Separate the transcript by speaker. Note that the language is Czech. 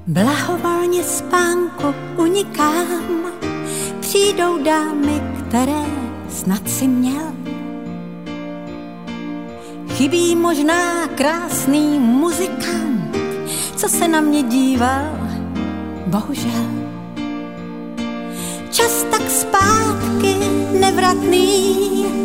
Speaker 1: Blahovolně spánku unikám, přijdou dámy, které snad si měl. Chybí možná krásný muzikant, co se na mě díval, bohužel. Čas tak zpátky nevratný,